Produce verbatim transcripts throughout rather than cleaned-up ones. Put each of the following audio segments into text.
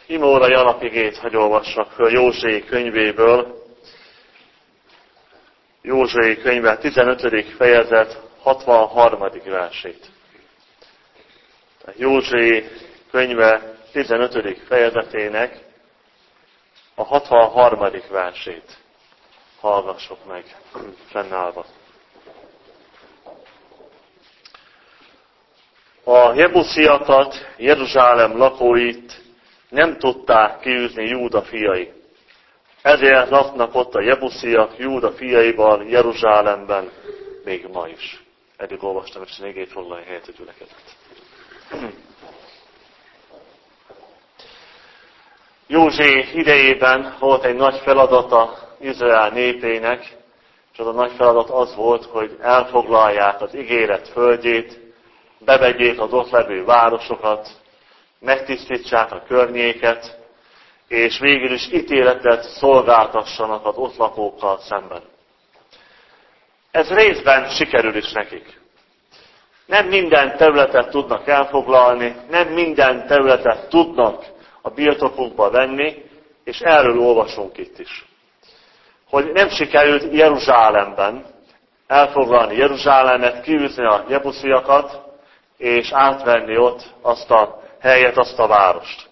Imórai alapigét hagy olvassak föl Józsué könyvéből. Józsué könyve tizenötödik fejezet hatvanharmadik versét. Józsué könyve tizenötödik fejezetének a hatvanharmadik versét hallgassuk meg fennállva. A jebusziakat, Jeruzsálem lakóit nem tudták kiűzni Júda fiai. Ezért laknak ott a jebusziak Júda fiaival Jeruzsálemben még ma is. Eddig olvastam, és az égét foglalja helyet a gyülekezet. Józsué idejében volt egy nagy feladata Izrael népének, és az a nagy feladat az volt, hogy elfoglalják az ígéret földjét, bevegyék az ott levő városokat, megtisztítsák a környéket, és végül is ítéletet szolgáltassanak az ott lakókkal szemben. Ez részben sikerül is nekik. Nem minden területet tudnak elfoglalni, nem minden területet tudnak a birtokukba venni, és erről olvasunk itt is. Hogy nem sikerült Jeruzsálemben elfoglalni Jeruzsálemet, kiűzni a jebusziakat, és átvenni ott azt a helyet, azt a várost.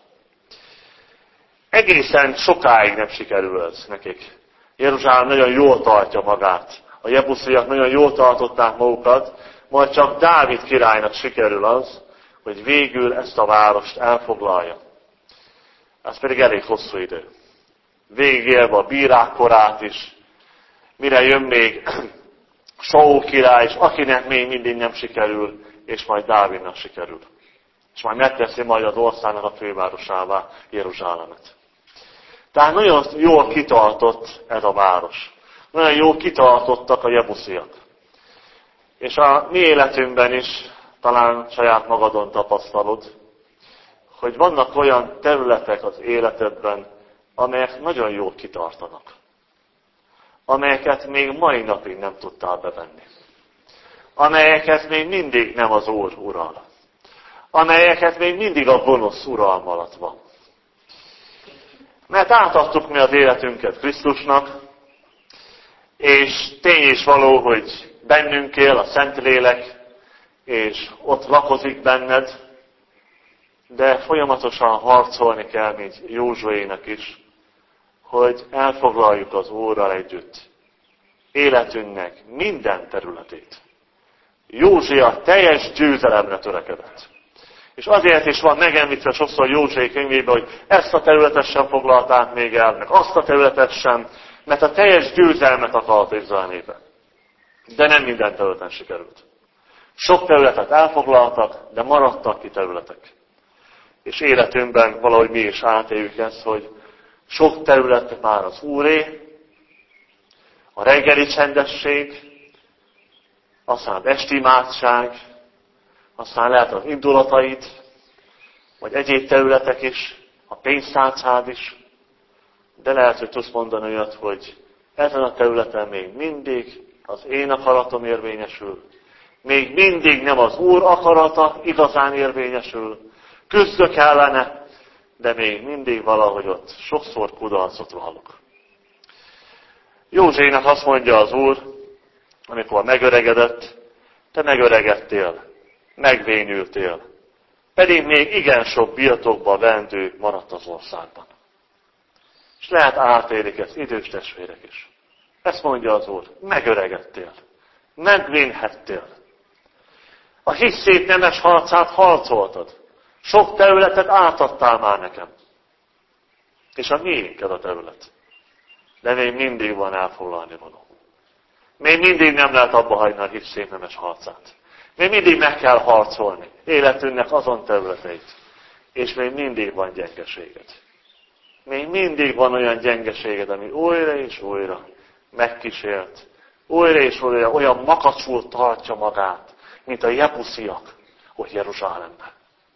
Egészen sokáig nem sikerül ez nekik. Jeruzsálem nagyon jól tartja magát. A jebusziak nagyon jól tartották magukat, majd csak Dávid királynak sikerül az, hogy végül ezt a várost elfoglalja. Ez pedig elég hosszú idő. Végigélve a bírák korát is, mire jön még Saul király, és akinek még mindig nem sikerül, és majd Dávidnak sikerül. És majd megteszi majd az országnak a fővárosává Jeruzsálemet. Tehát nagyon jól kitartott ez a város. Nagyon jól kitartottak a jebusziak. És a mi életünkben is, talán saját magadon tapasztalod, hogy vannak olyan területek az életedben, amelyek nagyon jól kitartanak. Amelyeket még mai napig nem tudtál bevenni. Amelyeket még mindig nem az Úr ural. Amelyeket még mindig a gonosz uralm alatt van. Mert átadtuk mi az életünket Krisztusnak, és tény is való, hogy bennünk él a Szentlélek, és ott lakozik benned, de folyamatosan harcolni kell, mint Józsuének is, hogy elfoglaljuk az Úrral együtt életünknek minden területét. Józsia teljes győzelemre törekedett. És azért is van megemlítve sokszor Józsué könyvében, hogy ezt a területet sem foglalták még el, meg azt a területet sem, mert a teljes győzelmet akart Izrael népe. De nem minden területen sikerült. Sok területet elfoglaltak, de maradtak ki területek. És életünkben valahogy mi is átéljük ezt, hogy sok terület már az Úré, a reggeli csendesség, aztán az esti imádság, aztán lehet az indulataid, vagy egyéb területek is, a pénztárcád is, de lehet, hogy tudsz mondani olyat, hogy ezen a területen még mindig az én akaratom érvényesül, még mindig nem az Úr akarata igazán érvényesül, küzdök ellene, de még mindig valahogy ott sokszor kudarcot vallok. Józsuénak azt mondja az Úr, amikor megöregedett, te megöregedtél, megvénültél, pedig még igen sok birtokba vendő maradt az országban. És lehet átélik ezt idős testvérek is. Ezt mondja az Úr, megöregedtél, megvénhettél. A hiszét nemes harcát harcoltad. Sok területet átadtál már nekem. És a miénk ez a terület. De még mindig van elfoglalni való. Még mindig nem lehet abba hagyni a hiszét nemes harcát. Még mindig meg kell harcolni életünknek azon területeit. És még mindig van gyengeséged. Még mindig van olyan gyengeséged, ami újra és újra megkísért. Újra és újra olyan makacsul tartja magát, mint a jebusziak, hogy Jeruzsálemben.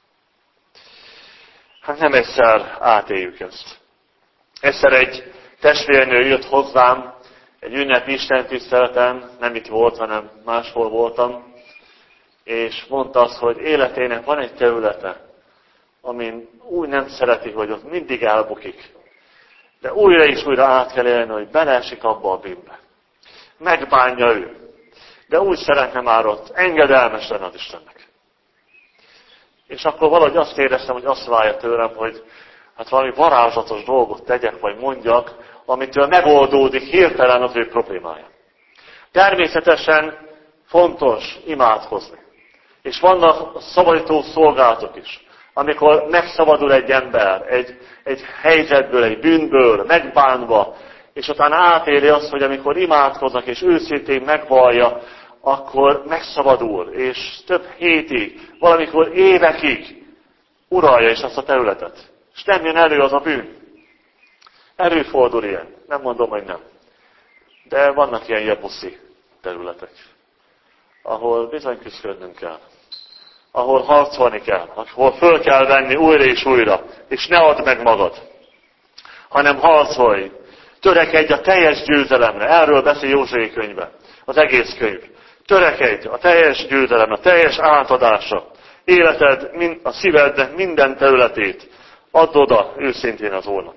Hát nem egyszer átéljük ezt. Egyszer egy testvérnő jött hozzám, egy ünnepi istentiszteleten, nem itt volt, hanem máshol voltam, és mondta azt, hogy életének van egy területe, amin úgy nem szereti, hogy ott mindig elbukik. De újra és újra át kell élni, hogy beleesik abba a bűnbe. Megbánja ő. De úgy szeretne már ott engedelmes lenni az Istennek. És akkor valahogy azt éreztem, hogy azt várja tőlem, hogy hát valami varázslatos dolgot tegyek, vagy mondjak, amitől megoldódik hirtelen az ő problémája. Természetesen fontos imádkozni. És vannak szabadító szolgálatok is. Amikor megszabadul egy ember egy, egy helyzetből, egy bűnből, megbánva, és utána átéli azt, hogy amikor imádkoznak és őszintén megvallja, akkor megszabadul, és több hétig, valamikor évekig uralja is azt a területet. És nem jön elő az a bűn. Előfordul ilyen. Nem mondom, hogy nem. De vannak ilyen jebuszi területek, ahol bizony küzdködnünk kell. Ahol harcolni kell, ahol föl kell venni újra és újra, és ne add meg magad, hanem harcolj. Törekedj a teljes győzelemre. Erről beszél Józsué könyve, az egész könyv. Törekedj a teljes győzelemre, a teljes átadásra. Életed, a szívednek minden területét add oda őszintén az Úrnak.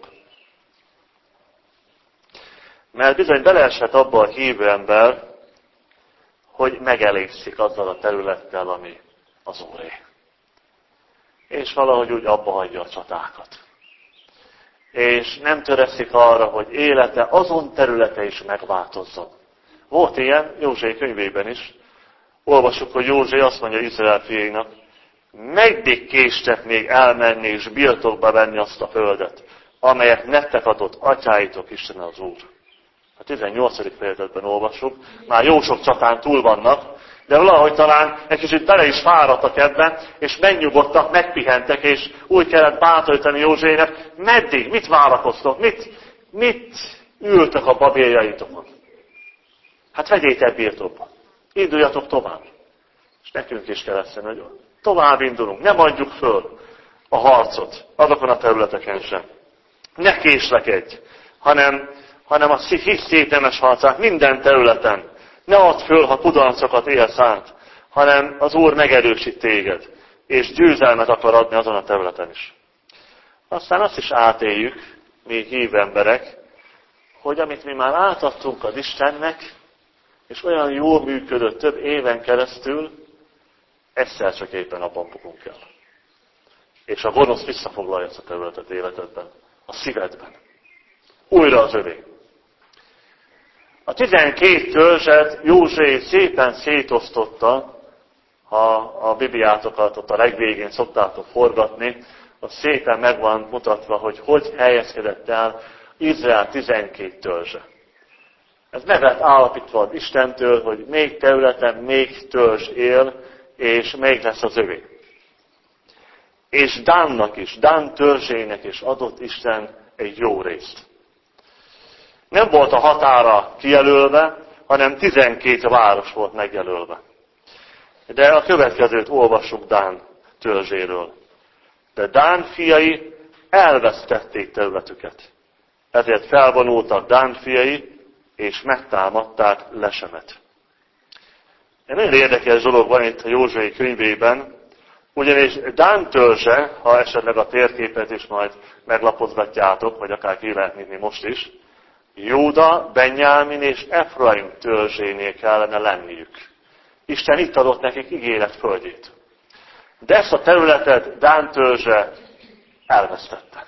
Mert bizony beleesett abba a hívő ember, hogy megelégszik azzal a területtel, ami az Úré. És valahogy úgy abba hagyja a csatákat. És nem törekszik arra, hogy élete azon területe is megváltozzon. Volt ilyen Józsué könyvében is. Olvassuk, hogy Józsué azt mondja Izrael fiainak, meddig késtek még elmenni és birtokba venni azt a földet, amelyet nektek adott atyáitok Isten az Úr. A tizennyolcadik fejezetben olvassuk, már jó sok csatán túl vannak, de valahogy talán egy kicsit bele is fáradtak ebben, és megnyugodtak, megpihentek, és úgy kellett bátorítani Józsuének, meddig, mit várakoztok, mit, mit ültök a babéljaitokon. Hát vegyétek birtokba, induljatok tovább. És nekünk is kell ezt hogy tovább indulunk, nem adjuk föl a harcot, azokon a területeken sem. Ne késlekedj, hanem, hanem a hisztétemes harcát minden területen. Ne add föl, ha kudarcokat élsz át, hanem az Úr megerősít téged, és győzelmet akar adni azon a területen is. Aztán azt is átéljük, mi hívő emberek, hogy amit mi már átadtunk az Istennek, és olyan jól működött több éven keresztül, egyszer csak éppen abban bukunk el. És a gonosz visszafoglalja ezt a területet életedben, a szívedben. Újra az övé. A tizenkét törzset Józsué szépen szétosztotta, ha a Bibliátokat ott a legvégén szoktátok forgatni, az szépen meg van mutatva, hogy hogy helyezkedett el Izrael tizenkét törzse. Ez meg lett állapítva az Istentől, hogy még területen még törzs él, és még lesz az övé. És Dánnak is, Dán törzsének is adott Isten egy jó részt. Nem volt a határa kijelölve, hanem tizenkét város volt megjelölve. De a következőt olvassuk Dán törzséről. De Dán fiai elvesztették területüket. Ezért felvonultak Dán fiai, és megtámadták Lesemet. Egy nagyon érdekes dolog van itt a Józsué könyvében, ugyanis Dán törzse, ha esetleg a térképet is majd meglapozgatjátok, vagy akár ki lehet nyitni most is, Júda, Benjámin és Efraim törzsénél kellene lenniük. Isten itt adott nekik ígéret földjét. De ezt a területet Dán törzse elvesztette.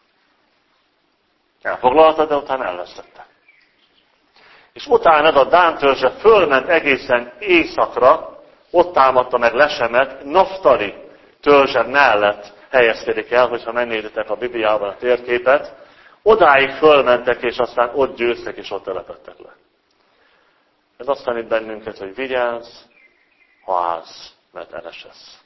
Elfoglalta, de utána elvesztette. És utána a Dán törzse fölment egészen északra, ott támadta meg Lesemet, Naftali törzse mellett helyezkedik el, hogyha megnézitek a Bibliában a térképet, odáig fölmentek, és aztán ott győztek, és ott telepettek le. Ez azt tanít bennünket, hogy vigyázz, ha állsz, mert elesesz.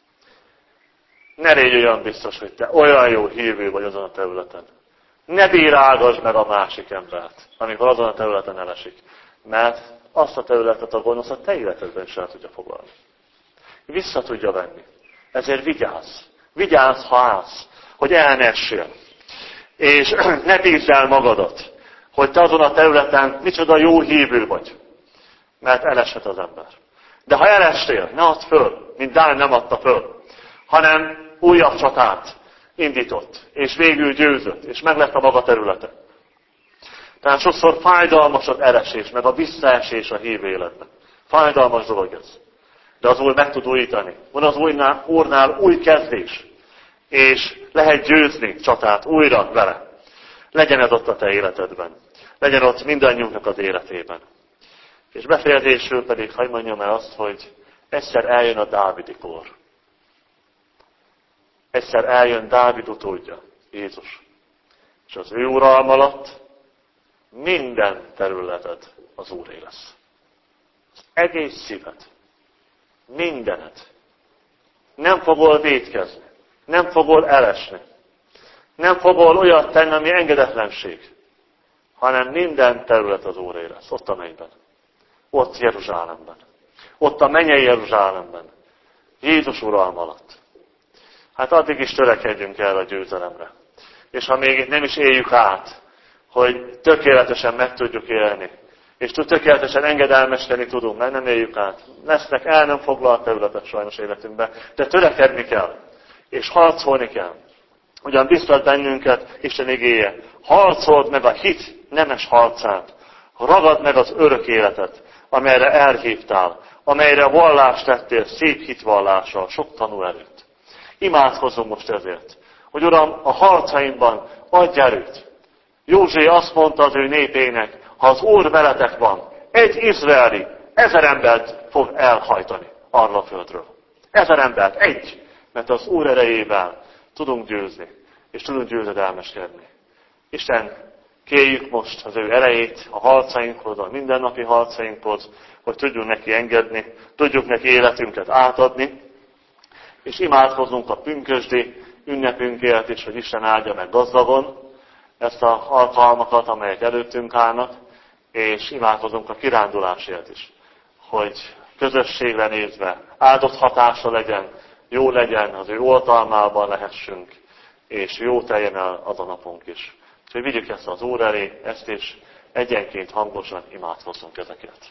Ne légy olyan biztos, hogy te olyan jó hívő vagy azon a területen. Ne bírálgass meg a másik embert, amikor azon a területen elesik. Mert azt a területet a gonosz a te életedben is el tudja foglalni. Vissza tudja venni. Ezért vigyázz. Vigyázz, ha állsz, hogy el ne essél. És ne bízz el magadat, hogy te azon a területen micsoda jó hívő vagy. Mert eleshet az ember. De ha elestél, ne add föl, mint Dán nem adta föl, hanem újabb csatát indított, és végül győzött, és meg lett a maga területe. Tehát sokszor fájdalmas az elesés, meg a visszaesés a hívő életben. Fájdalmas dolog ez. De az Úr meg tud újítani. Van az Úrnál, Úrnál új kezdés, és lehet győzni csatát újra vele. Legyen ez ott a te életedben. Legyen ott mindannyiunknak az életében. És befejezésül pedig hadd mondjam el azt, hogy egyszer eljön a Dávidi kor. Egyszer eljön Dávid utódja, Jézus. És az ő uralma alatt minden területed az Úré lesz. Az egész szíved, mindened. Nem fogol vétkezni, nem fogol elesni, nem fogol olyat tenni, ami engedetlenség, hanem minden terület az Úré lesz, ott a mennyben. Ott Jeruzsálemben. Ott a mennyei Jeruzsálemben. Jézus uralma alatt. Hát addig is törekedjünk el a győzelemre. És ha még nem is éljük át, hogy tökéletesen meg tudjuk élni, és tökéletesen engedelmeskedni tudunk, mert nem éljük át. Lesznek el nem foglalt területek sajnos életünkben, de törekedni kell, és harcolni kell. Ugyan biztat bennünket Isten igéje. Harcold meg a hit nemes harcát. Ragad meg az örök életet, amelyre elhívtál, amelyre vallást tettél szép hitvallással, sok tanú előtt. Imádkozzunk most ezért, hogy Uram, a harcaimban adj erőt. József azt mondta az ő népének, ha az Úr veletek van, egy izraeli ezer embert fog elhajtani arra a földről. Ezer embert, egy, mert az Úr erejével tudunk győzni, és tudunk győzedelmeskedni. Isten, kérjük most az ő erejét a harcainkhoz, a mindennapi harcainkhoz, hogy tudjunk neki engedni, tudjuk neki életünket átadni, és imádkozunk a pünkösdi ünnepünkért is, hogy Isten áldja meg gazdagon ezt az alkalmakat, amelyek előttünk állnak, és imádkozunk a kirándulásért is, hogy közösségre nézve áldott hatása legyen, jó legyen, az ő oltalmában lehessünk, és jó teljen el az a napunk is. Úgyhogy vigyük ezt az Úr elé, ezt is egyenként hangosan imádkozzunk ezeket.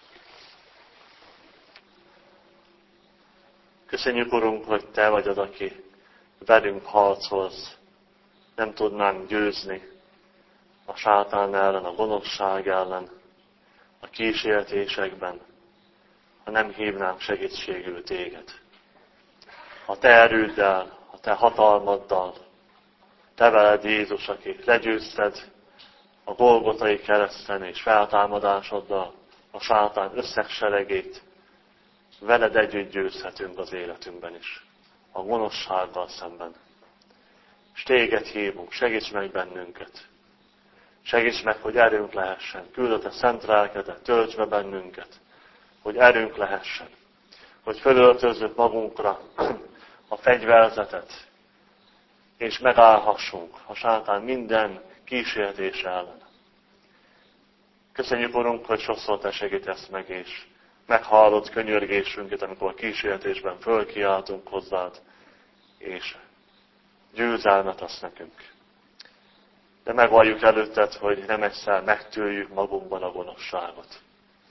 Köszönjük, Urunk, hogy Te vagy az, aki velünk harcolsz. Nem tudnánk győzni a sátán ellen, a gonoszság ellen, a kísértésekben, ha nem hívnánk segítségül Téged. A Te erőddel, a Te hatalmaddal, Te veled Jézus, aki legyőzted a Golgotai kereszten és feltámadásoddal a sátán összes seregét, veled együtt győzhetünk az életünkben is, a gonoszsággal szemben. És Téged hívunk, segíts meg bennünket. Segíts meg, hogy erőnk lehessen. Küld a Te szent lelkedet, tölts be bennünket, hogy erőnk lehessen. Hogy fölöltözzük magunkra a fegyverzetet, és megállhassunk a sátán minden kísértése ellen. Köszönjük, Urunk, hogy sokszor Te segítesz meg, és meghallod könyörgésünket, amikor kísértésben fölkiáltunk hozzád, és győzelmet adsz nekünk. De megvalljuk előtted, hogy nem egyszer megtőjük magunkban a gonoszságot.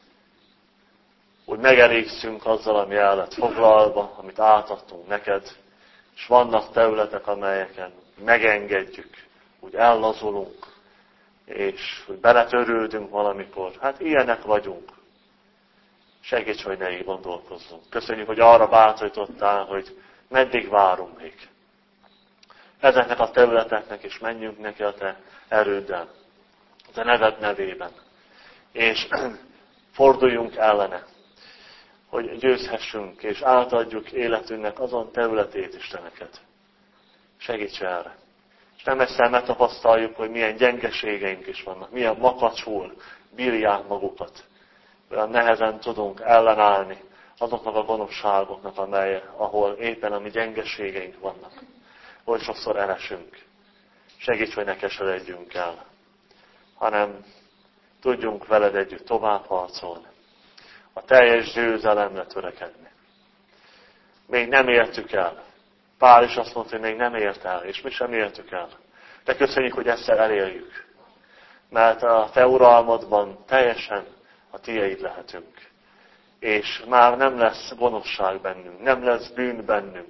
Úgy megelégszünk azzal, ami el lett foglalva, amit átadtunk neked, és vannak területek, amelyeken megengedjük, úgy ellazulunk, és hogy beletörődünk valamikor. Hát ilyenek vagyunk. Segíts, hogy ne így gondolkozzunk. Köszönjük, hogy arra bátorítottál, hogy meddig várunk még. Ezeknek a területeknek is menjünk neki a Te erőddel, a Te neved nevében. És forduljunk ellene, hogy győzhessünk, és átadjuk életünknek azon területét Isteneket. Segíts erre. És nem egyszer megtapasztaljuk, hogy milyen gyengeségeink is vannak, milyen makacsul bírják magukat. Olyan nehezen tudunk ellenállni azoknak a gonoszságoknak, amely, ahol éppen a mi gyengeségeink vannak. Hogy sokszor elesünk. Segíts, hogy ne keseredjünk el, hanem tudjunk veled együtt tovább harcolni. A teljes győzelemre törekedni. Még nem értük el. Pál is azt mondta, hogy még nem ért el, és mi sem értük el. De köszönjük, hogy egyszer elérjük. Mert a Te uralmadban teljesen a Tieid lehetünk. És már nem lesz gonoszság bennünk, nem lesz bűn bennünk,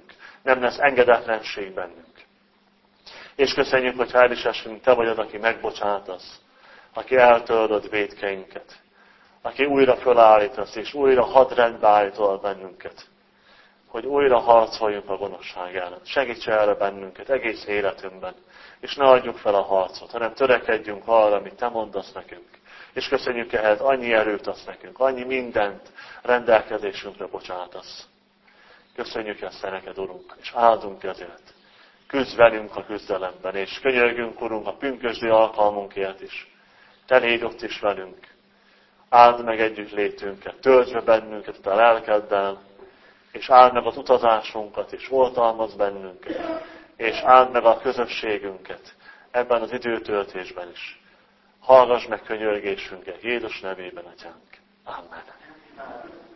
nem lesz engedetlenség bennünk. És köszönjük, hogy hál' is esünk, Te vagy az, aki megbocsátasz, aki eltöröd vétkeinket, aki újra fölállítasz, és újra hadrendbe állítol bennünket, hogy újra harcoljunk a gonoszság ellen. Segíts erre bennünket egész életünkben, és ne adjuk fel a harcot, hanem törekedjünk arra, amit Te mondasz nekünk. És köszönjük ehhez, annyi erőt adsz nekünk, annyi mindent rendelkezésünkre bocsátasz. Köszönjük ezt Te neked, Urunk, és áldunk ezért. Küzdj velünk a küzdelemben, és könyörgünk, Urunk, a pünkösdi alkalmunkért is. Te légy ott is velünk. Áld meg együtt létünket, töltsd be bennünket a lelkeddel, és áld meg az utazásunkat, és oltalmazz bennünket, és áld meg a közösségünket ebben az időtöltésben is. Hallgass meg könyörgésünket Jézus nevében, Atyánk. Amen.